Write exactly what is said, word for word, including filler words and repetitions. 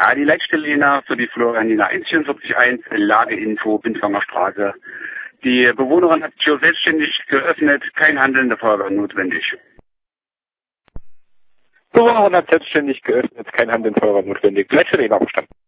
Ja, die Leitstelle Jena für die Florianina eins vier vier eins, Lageinfo, Bindwanger Straße. Die Bewohnerin hat die Tür selbstständig geöffnet, kein Handeln der Feuerwehr notwendig. Bewohnerin hat selbstständig geöffnet, kein Handeln der Feuerwehr notwendig. Leitstelle Jena verstanden.